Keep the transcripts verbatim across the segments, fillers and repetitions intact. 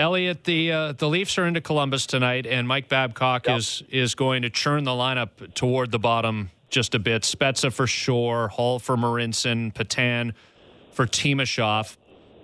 Elliot, the uh, the Leafs are into Columbus tonight, and Mike Babcock yep. is is going to churn the lineup toward the bottom just a bit. Spezza for Shore, Hall for Marincin, Patan for Timashov.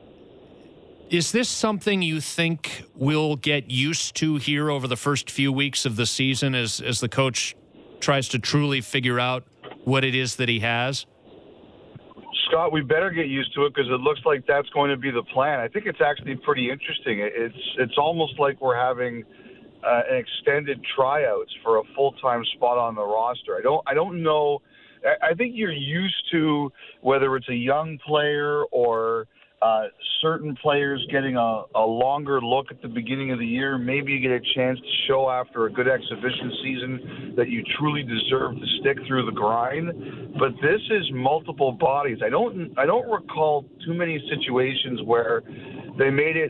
Is this something you think we'll get used to here over the first few weeks of the season as, as the coach tries to truly figure out what it is that he has? Scott, we better get used to it because it looks like that's going to be the plan. I think it's actually pretty interesting. It's it's almost like we're having uh, an extended tryouts for a full-time spot on the roster. I don't I don't know. I, I think you're used to whether it's a young player or uh, certain players getting a, a longer look at the beginning of the year. Maybe you get a chance to show after a good exhibition season that you truly deserve to stick through the grind. But this is multiple bodies. I don't I don't recall too many situations where they made it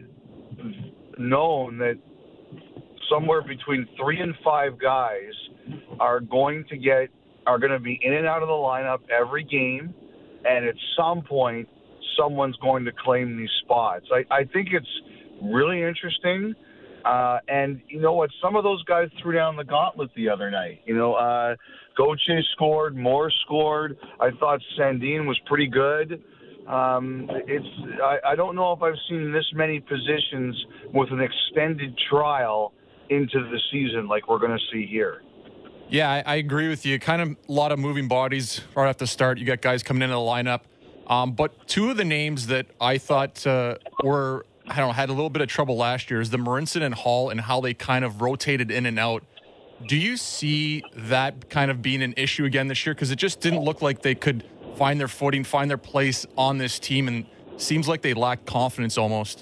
known that somewhere between three and five guys are going to get are going to be in and out of the lineup every game, and at some point someone's going to claim these spots. I, I think it's really interesting. Uh, and you know what? Some of those guys threw down the gauntlet the other night. You know, uh, Gauthier scored, Moore scored. I thought Sandin was pretty good. Um, it's I, I don't know if I've seen this many positions with an extended trial into the season like we're going to see here. Yeah, I, I agree with you. Kind of a lot of moving bodies right off the start. You got guys coming into the lineup. Um, but two of the names that I thought uh, were, I don't know, had a little bit of trouble last year is the Marincin and Hall and how they kind of rotated in and out. Do you see that kind of being an issue again this year? Because it just didn't look like they could find their footing, find their place on this team, and seems like they lacked confidence almost.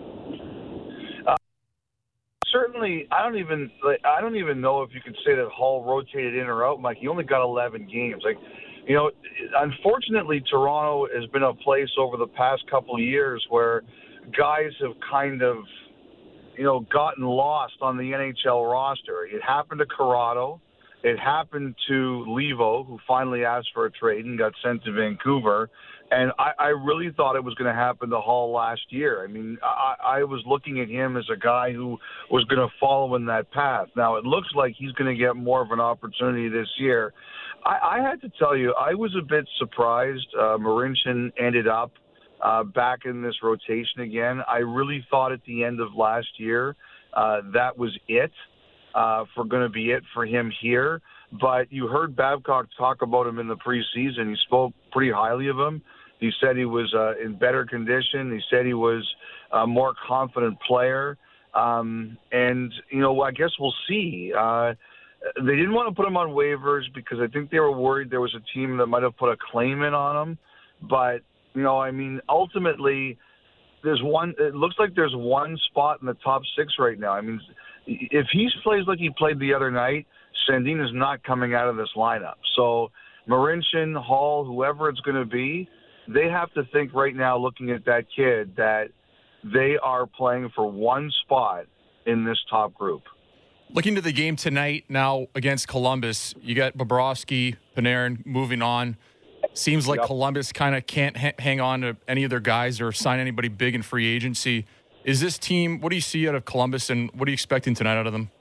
Uh, certainly, I don't even like, I don't even know if you could say that Hall rotated in or out, Mike. He only got eleven games. Like, you know, unfortunately, Toronto has been a place over the past couple of years where guys have kind of, you know, gotten lost on the N H L roster. It happened to Corrado. It happened to Levo, who finally asked for a trade and got sent to Vancouver. And I, I really thought it was going to happen to Hall last year. I mean, I, I was looking at him as a guy who was going to follow in that path. Now, it looks like he's going to get more of an opportunity this year. I, I had to tell you, I was a bit surprised uh, Marincin ended up uh, back in this rotation again. I really thought at the end of last year uh, that was it. Uh, for going to be it for him here. But you heard Babcock talk about him in the preseason. He spoke pretty highly of him. He said he was uh, in better condition. He said he was a more confident player. Um, and, you know, I guess we'll see. Uh, they didn't want to put him on waivers because I think they were worried there was a team that might have put a claim in on him. But, you know, I mean, ultimately, there's one. It looks like there's one spot in the top six right now. I mean, if he plays like he played the other night, Sandin is not coming out of this lineup. So Marincin, Hall, whoever it's going to be, they have to think right now, looking at that kid, that they are playing for one spot in this top group. Looking to the game tonight now against Columbus, you got Bobrovsky, Panarin moving on. Seems like yep. Columbus kind of can't ha- hang on to any of their guys or sign anybody big in free agency. Is this team, what do you see out of Columbus, and what are you expecting tonight out of them?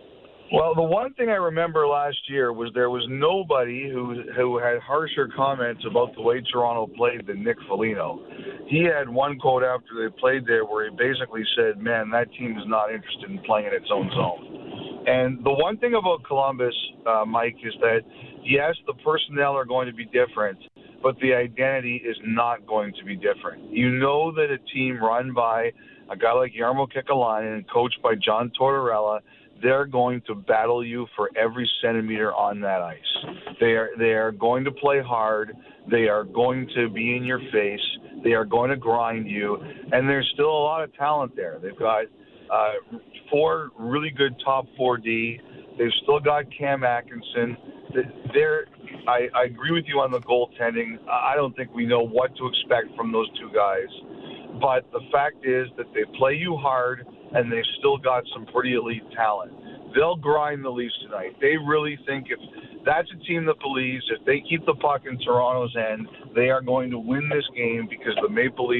Well, the one thing I remember last year was there was nobody who who had harsher comments about the way Toronto played than Nick Foligno. He had one quote after they played there where he basically said, man, that team is not interested in playing in its own zone. And the one thing about Columbus, uh, Mike, is that, yes, the personnel are going to be different, but the identity is not going to be different. You know that a team run by a guy like Jarmo Kekalainen and coached by John Tortorella, they're going to battle you for every centimeter on that ice. They are they are going to play hard. They are going to be in your face. They are going to grind you. And there's still a lot of talent there. They've got uh, four really good top four D. They've still got Cam Atkinson. They're, I, I agree with you on the goaltending. I don't think we know what to expect from those two guys. But the fact is that they play you hard, and they've still got some pretty elite talent. They'll grind the Leafs tonight. They really think if that's a team that believes if they keep the puck in Toronto's end, they are going to win this game because the Maple Leafs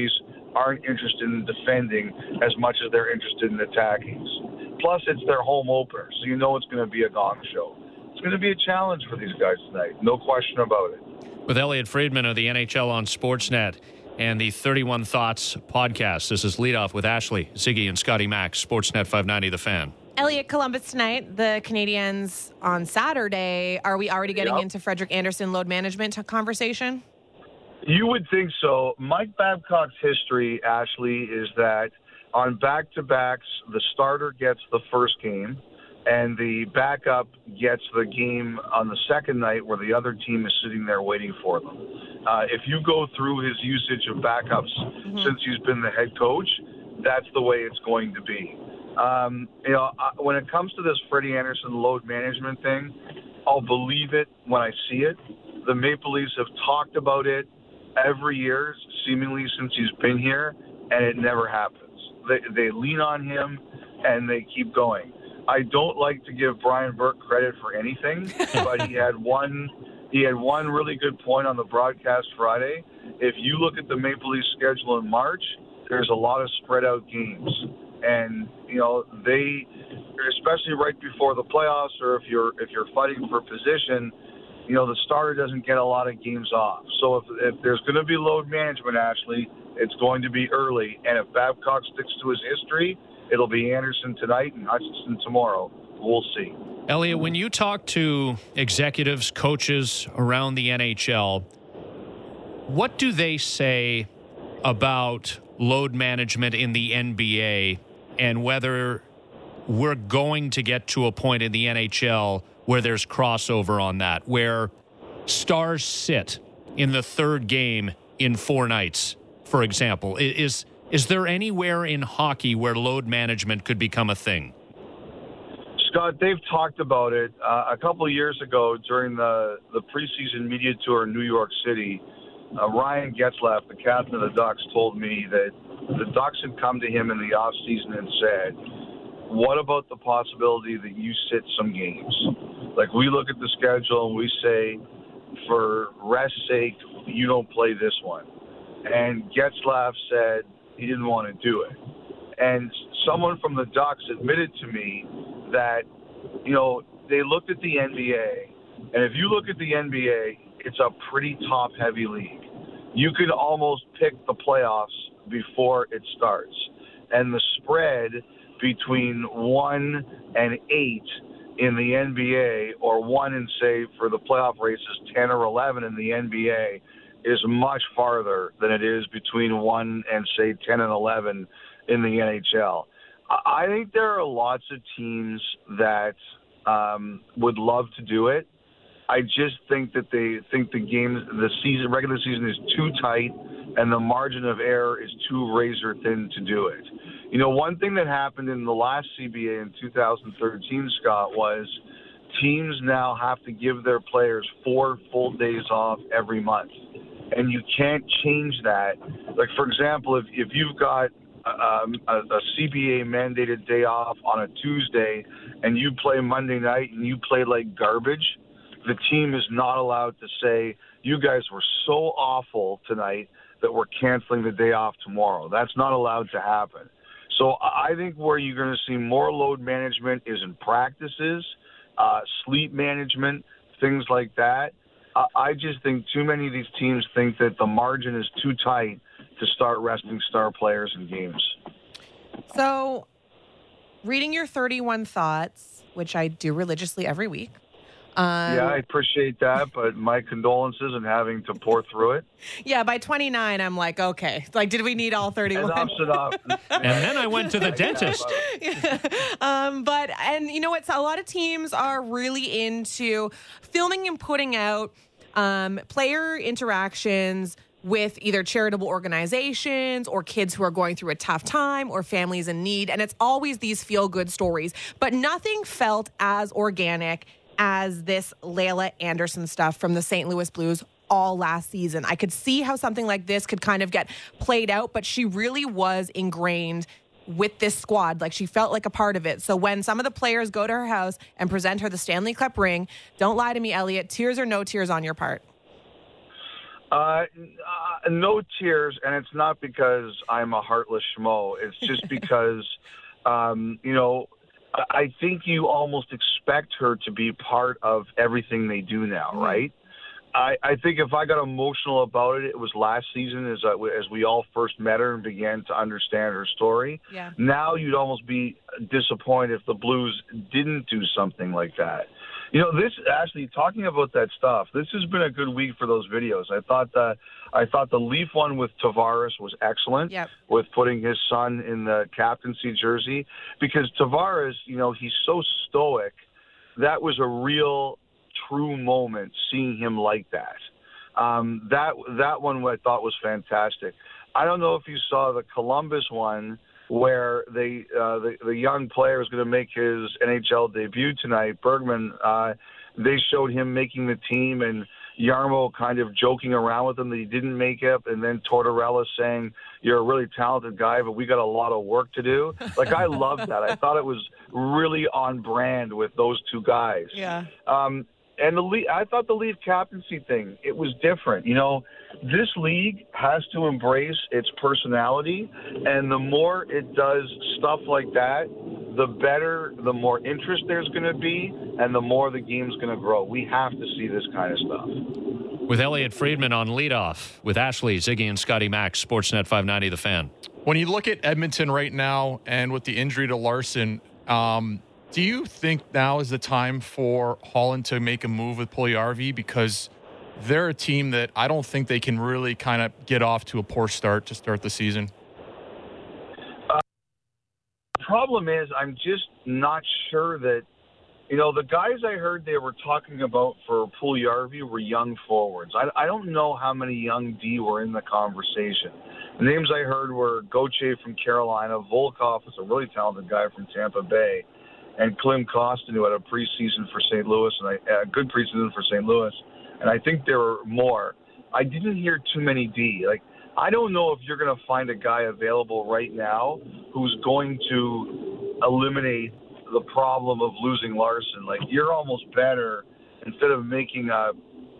aren't interested in defending as much as they're interested in attacking. Plus, it's their home opener, so you know it's going to be a gong show. It's going to be a challenge for these guys tonight, no question about it. With Elliot Friedman of the N H L on Sportsnet and the thirty-one Thoughts podcast, this is Leadoff with Ashley, Ziggy, and Scotty Max, Sportsnet five ninety The Fan. Elliot, Columbus tonight, the Canadiens on Saturday. Are we already getting yep. into Frederik Andersen load management conversation? You would think so. Mike Babcock's history, Ashley, is that on back-to-backs, the starter gets the first game, and the backup gets the game on the second night where the other team is sitting there waiting for them. Uh, if you go through his usage of backups mm-hmm. since he's been the head coach, that's the way it's going to be. Um, you know, when it comes to this Freddie Andersen load management thing, I'll believe it when I see it. The Maple Leafs have talked about it every year, seemingly since he's been here, and it never happens. They, they lean on him, and they keep going. I don't like to give Brian Burke credit for anything, but he had one he had one really good point on the broadcast Friday. If you look at the Maple Leafs schedule in March, there's a lot of spread out games. And, you know, they, especially right before the playoffs, or if you're if you're fighting for position, you know, the starter doesn't get a lot of games off. So if, if there's going to be load management, Ashley, it's going to be early. And if Babcock sticks to his history, it'll be Andersen tonight and Hutchinson tomorrow. We'll see. Elliot, when you talk to executives, coaches around the N H L, what do they say about load management in the N B A and whether we're going to get to a point in the N H L where there's crossover on that, where stars sit in the third game in four nights, for example? Is is there anywhere in hockey where load management could become a thing? Scott, they've talked about it. Uh, a couple of years ago during the, the preseason media tour in New York City, uh, Ryan Getzlaf, the captain of the Ducks, told me that the Ducks had come to him in the offseason and said, what about the possibility that you sit some games? Like, we look at the schedule and we say, for rest's sake, you don't play this one. And Getzlaf said he didn't want to do it. And someone from the Ducks admitted to me that, you know, they looked at the N B A, and if you look at the N B A, it's a pretty top-heavy league. You could almost pick the playoffs before it starts. And the spread between one and eight in the N B A, or one and, say, for the playoff races, ten or eleven in the N B A, is much farther than it is between one and, say, ten and eleven in the N H L. I think there are lots of teams that um, would love to do it. I just think that they think the game, the season, regular season is too tight, and the margin of error is too razor thin to do it. You know, one thing that happened in the last C B A in two thousand thirteen, Scott, was teams now have to give their players four full days off every month, and you can't change that. Like, for example, if if you've got Um, a, a C B A mandated day off on a Tuesday and you play Monday night and you play like garbage, the team is not allowed to say, you guys were so awful tonight that we're canceling the day off tomorrow. That's not allowed to happen. So I think where you're going to see more load management is in practices, uh, sleep management, things like that. Uh, I just think too many of these teams think that the margin is too tight to start resting star players in games. So, reading your thirty-one thoughts, which I do religiously every week. Um, yeah, I appreciate that, but my condolences in having to pour through it. Yeah, by twenty-nine, I'm like, okay. Like, did we need all thirty-one? Enough's enough. And then I went to the dentist. Yeah. Um, but, and you know what? A lot of teams are really into filming and putting out um, player interactions with either charitable organizations or kids who are going through a tough time or families in need. And it's always these feel-good stories. But nothing felt as organic as this Layla Andersen stuff from the Saint Louis Blues all last season. I could see how something like this could kind of get played out, but she really was ingrained with this squad. Like, she felt like a part of it. So when some of the players go to her house and present her the Stanley Cup ring, don't lie to me, Elliot, tears or no tears on your part? Uh, uh, no tears, and it's not because I'm a heartless schmo. It's just because, um, you know, I think you almost expect her to be part of everything they do now, Mm-hmm. right? I, I think if I got emotional about it, it was last season as I, as we all first met her and began to understand her story. Yeah. Now you'd almost be disappointed if the Blues didn't do something like that. You know, this actually talking about that stuff. This has been a good week for those videos. I thought the I thought the Leaf one with Tavares was excellent. Yep. With putting his son in the captaincy jersey, because Tavares, you know, he's so stoic. That was a real, true moment seeing him like that. Um, that that one I thought was fantastic. I don't know if you saw the Columbus one where they uh, the the young player is going to make his N H L debut tonight. Bergman, uh, they showed him making the team and Yarmo kind of joking around with him that he didn't make it, and then Tortorella saying, "You're a really talented guy, but we got a lot of work to do." Like, I loved that. I thought it was really on brand with those two guys. Yeah. Um, and the Le- I thought the Leaf captaincy thing, it was different. You know, this league has to embrace its personality, and the more it does stuff like that, the better, the more interest there's going to be, and the more the game's going to grow. We have to see this kind of stuff. With Elliot Friedman on leadoff, with Ashley, Ziggy, and Scotty Max, Sportsnet five ninety, The Fan. When you look at Edmonton right now and with the injury to Larson, um, do you think now is the time for Holland to make a move with Puljujarvi? Because they're a team that I don't think they can really kind of get off to a poor start to start the season. Uh, the problem is I'm just not sure that, you know, the guys I heard they were talking about for Puljujarvi were young forwards. I, I don't know how many young D were in the conversation. The names I heard were Gauthier from Carolina, Volkov is a really talented guy from Tampa Bay, and Klim Kostin, who had a preseason for Saint Louis, and a, a good preseason for Saint Louis. And I think there were more. I didn't hear too many D. Like, I don't know if you're going to find a guy available right now who's going to eliminate the problem of losing Larson. Like, you're almost better, instead of making a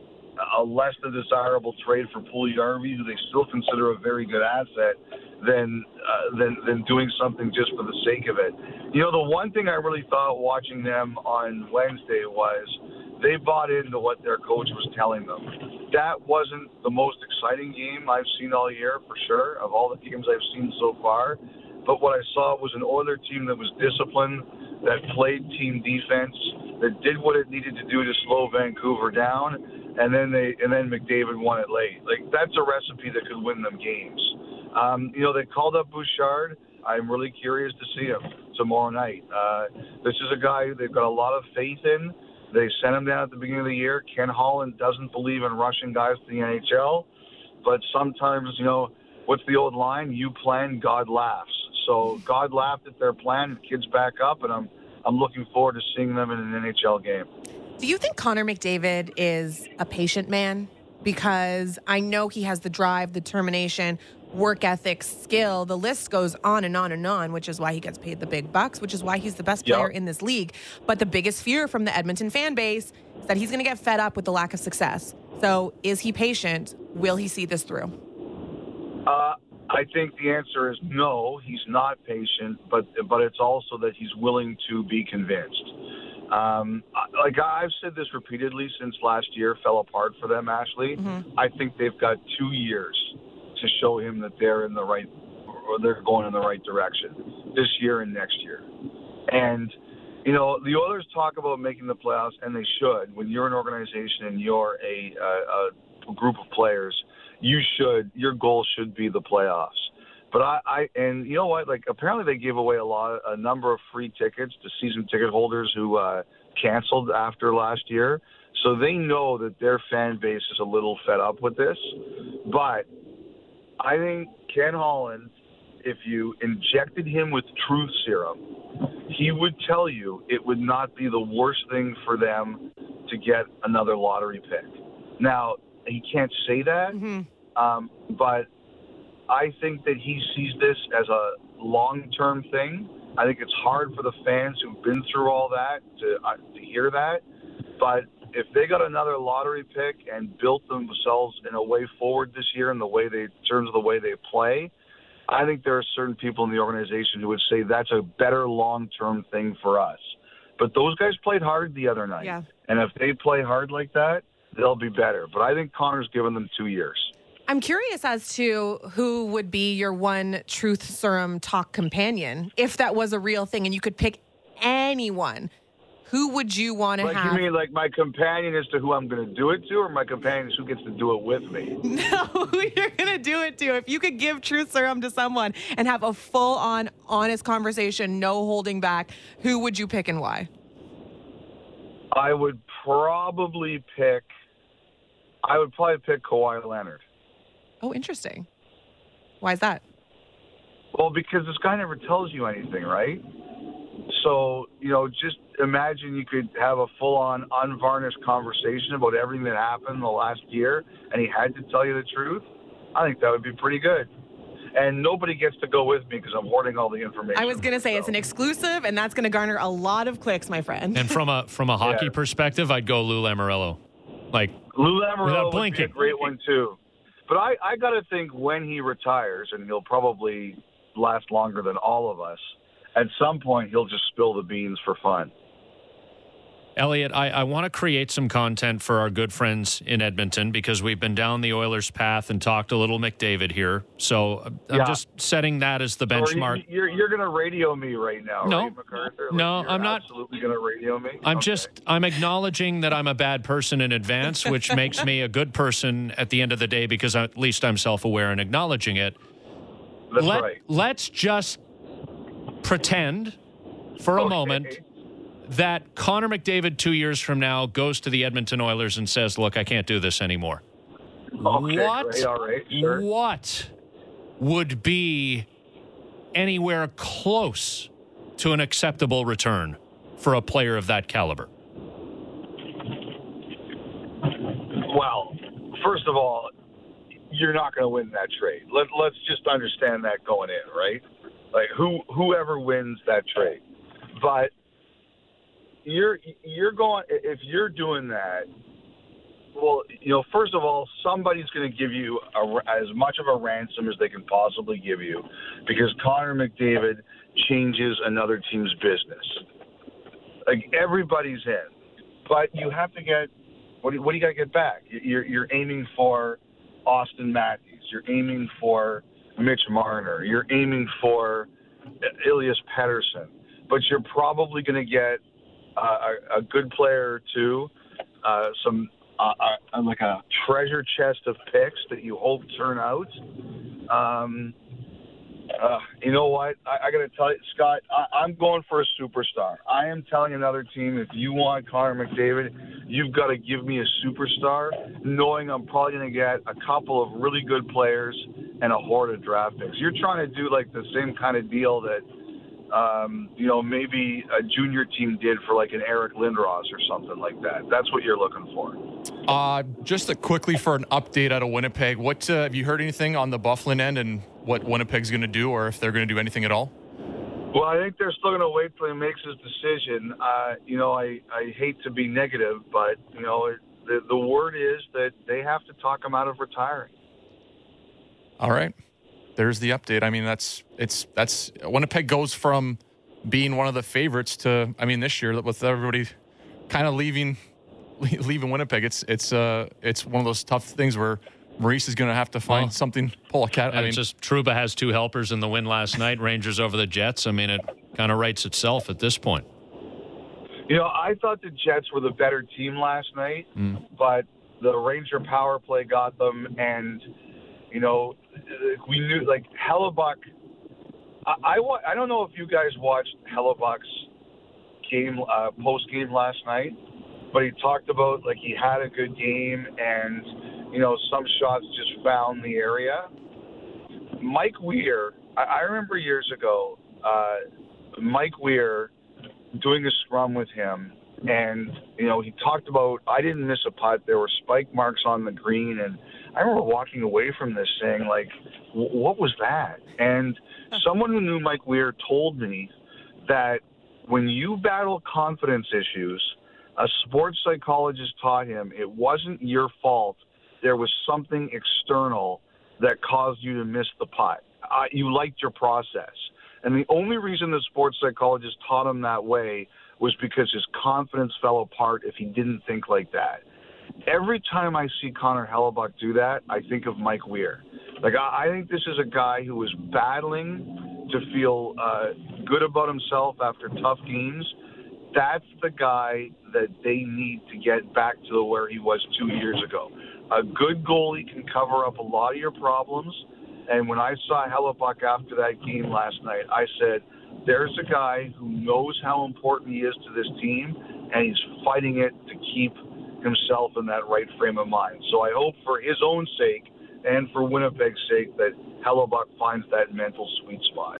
a less than desirable trade for Puljujarvi, who they still consider a very good asset, than uh, than than doing something just for the sake of it. You know, the one thing I really thought watching them on Wednesday was they bought into what their coach was telling them. That wasn't the most exciting game I've seen all year, for sure, of all the games I've seen so far. But what I saw was an Oiler team that was disciplined, that played team defense, that did what it needed to do to slow Vancouver down, and then they and then McDavid won it late. Like, that's a recipe that could win them games. Um, you know, they called up Bouchard. I'm really curious to see him tomorrow night. Uh, this is a guy they've got a lot of faith in. They sent him down at the beginning of the year. Ken Holland doesn't believe in rushing guys to the N H L, but sometimes, you know, what's the old line? You plan, God laughs. So God laughed at their plan. The kid's back up, and I'm I'm looking forward to seeing them in an N H L game. Do you think Connor McDavid is a patient man? Because I know he has the drive, the determination, work ethic, skill. The list goes on and on and on, which is why he gets paid the big bucks, which is why he's the best player Yep. in this league. But the biggest fear from the Edmonton fan base is that he's going to get fed up with the lack of success. So is he patient? Will he see this through? Uh, I think the answer is no, he's not patient, but but it's also that he's willing to be convinced. Um, like I've said this repeatedly since last year fell apart for them, Ashley. Mm-hmm. I think they've got two years to show him that they're in the right, or they're going in the right direction this year and next year. And, you know, the Oilers talk about making the playoffs, and they should. When you're an organization and you're a, a, a group of players, you should, your goal should be the playoffs. But I, I, and you know what? Like, apparently they gave away a lot, a number of free tickets to season ticket holders who uh, canceled after last year. So they know that their fan base is a little fed up with this. But I think Ken Holland, if you injected him with truth serum, he would tell you it would not be the worst thing for them to get another lottery pick. Now, he can't say that, Mm-hmm. um, but I think that he sees this as a long-term thing. I think it's hard for the fans who've been through all that to uh, to hear that. But if they got another lottery pick and built themselves in a way forward this year in the way they, in terms of the way they play, I think there are certain people in the organization who would say that's a better long-term thing for us. But those guys played hard the other night. Yeah. And if they play hard like that, they'll be better. But I think Connor's given them two years. I'm curious as to who would be your one Truth Serum talk companion, if that was a real thing and you could pick anyone. Who would you want to like, have? You mean like my companion as to who I'm going to do it to, or my companion is who gets to do it with me? No, who you're going to do it to. If you could give Truth Serum to someone and have a full-on, honest conversation, no holding back, who would you pick and why? I would probably pick, I would probably pick Kawhi Leonard. Oh, interesting. Why is that? Well, because this guy never tells you anything, right? So, you know, just imagine you could have a full-on, unvarnished conversation about everything that happened in the last year, and he had to tell you the truth. I think that would be pretty good. And nobody gets to go with me because I'm hoarding all the information. I was going to say so. It's an exclusive, and that's going to garner a lot of clicks, my friend. And from a from a hockey Yeah. perspective, I'd go Lou Lamoriello. Like Lou without Lamoriello would blinking. be a great one, too. But I, I got to think when he retires, and he'll probably last longer than all of us, at some point he'll just spill the beans for fun. Elliot, I, I want to create some content for our good friends in Edmonton because we've been down the Oilers' path and talked a little McDavid here. So I'm Yeah. just setting that as the benchmark. Or you, you're you're going to radio me right now, No. right, MacArthur? Like, No, you're I'm not. absolutely going to radio me? I'm Okay. just I'm acknowledging that I'm a bad person in advance, which makes me a good person at the end of the day because at least I'm self-aware and acknowledging it. That's Let, right. Let's just pretend for a Okay. moment that Connor McDavid two years from now goes to the Edmonton Oilers and says, look, I can't do this anymore. Okay, what, great, all right, sure. what would be anywhere close to an acceptable return for a player of that caliber? Well, first of all, you're not going to win that trade. Let, let's just understand that going in, right? Like, who whoever wins that trade. But you're you're going if you're doing that. Well, you know, first of all, somebody's going to give you a, as much of a ransom as they can possibly give you, because Connor McDavid changes another team's business. Like, everybody's in, but you have to get what do you, what do you got to get back? You're you're aiming for Austin Matthews. You're aiming for Mitch Marner. You're aiming for Elias Pettersson, but you're probably going to get uh, a, a good player or two, uh, some uh, uh, like a treasure chest of picks that you hope turn out. Um, uh, you know what? I, I got to tell you, Scott, I, I'm going for a superstar. I am telling another team, if you want Connor McDavid, you've got to give me a superstar, knowing I'm probably going to get a couple of really good players and a horde of draft picks. You're trying to do like the same kind of deal that, um, you know, maybe a junior team did for like an Eric Lindros or something like that. That's what you're looking for. Uh, just a quickly for an update out of Winnipeg. What uh, have you heard anything on the Byfuglien end and what Winnipeg's going to do, or if they're going to do anything at all? Well, I think they're still going to wait till he makes his decision. Uh, you know, I, I hate to be negative, but, you know, it, the, the word is that they have to talk him out of retiring. All right. There's the update. I mean, that's it's that's Winnipeg goes from being one of the favorites to, I mean, this year with everybody kind of leaving leaving Winnipeg, it's it's uh it's one of those tough things where Maurice is going to have to find Well, something, pull a cat. I And mean, it's just Trouba has two helpers in the win last night. Rangers over the Jets. I mean, it kind of writes itself at this point. You know, I thought the Jets were the better team last night, Mm. but the Ranger power play got them, and, you know, we knew, like, Hellebuck, I, I, wa- I don't know if you guys watched Hellebuck's game, uh, post-game last night, but he talked about, like, he had a good game, and, you know, some shots just found the area. Mike Weir, I, I remember years ago, uh, Mike Weir doing a scrum with him, and, you know, he talked about, I didn't miss a putt. There were spike marks on the green, and I remember walking away from this saying, like, what was that? And someone who knew Mike Weir told me that when you battle confidence issues, A sports psychologist taught him it wasn't your fault. There was something external that caused you to miss the putt. Uh, you liked your process. And the only reason the sports psychologist taught him that way was because his confidence fell apart if he didn't think like that. Every time I see Connor Hellebuyck do that, I think of Mike Weir. Like, I, I think this is a guy who is battling to feel uh, good about himself after tough games. That's the guy that they need to get back to where he was two years ago. A good goalie can cover up a lot of your problems. And when I saw Hellebuyck after that game last night, I said, there's a guy who knows how important he is to this team, and he's fighting it to keep himself in that right frame of mind. So I hope for his own sake and for Winnipeg's sake that Hellebuyck finds that mental sweet spot.